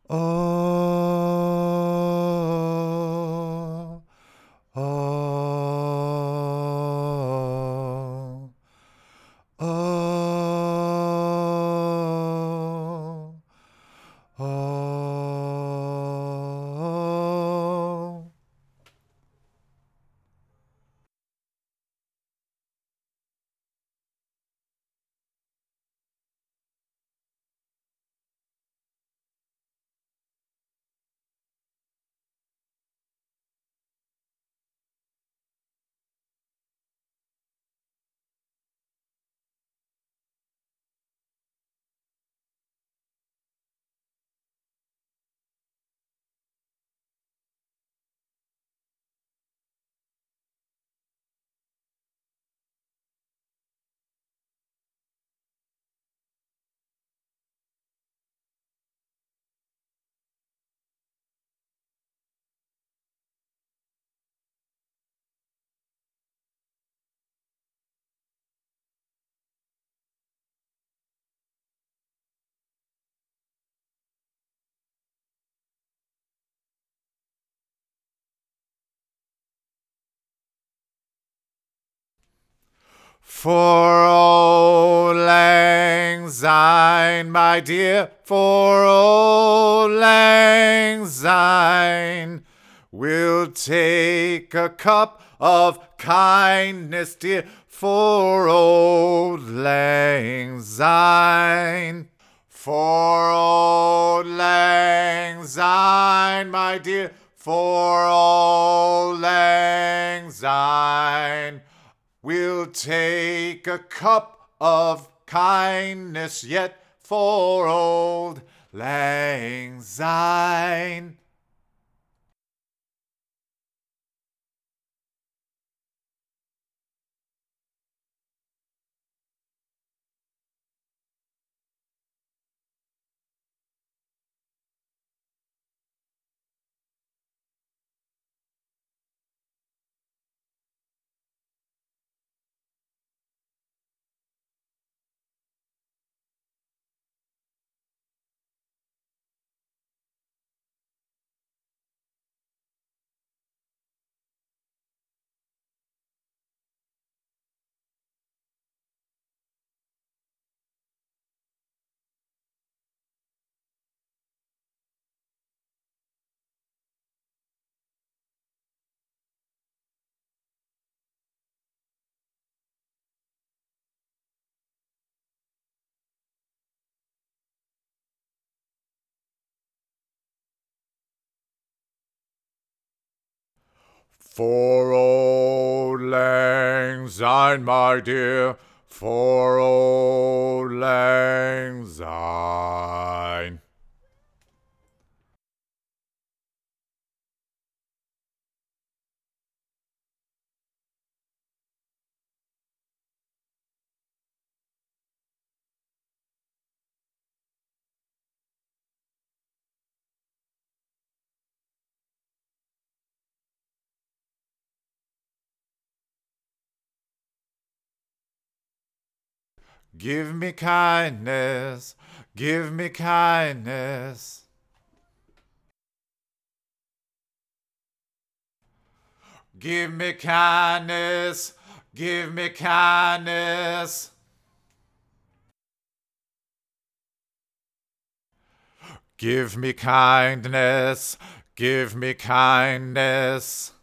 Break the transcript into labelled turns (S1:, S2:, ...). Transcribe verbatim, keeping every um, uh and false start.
S1: Oh, oh, oh, oh. For old lang syne, my dear, for old lang syne, we'll take a cup of kindness, dear, for old lang syne. For old lang syne, my dear, for old lang syne, we'll take a cup of kindness yet for old lang syne. For old lang syne, my dear, for old lang syne. Give me kindness, give me kindness. Give me kindness, give me kindness. Give me kindness, give me kindness.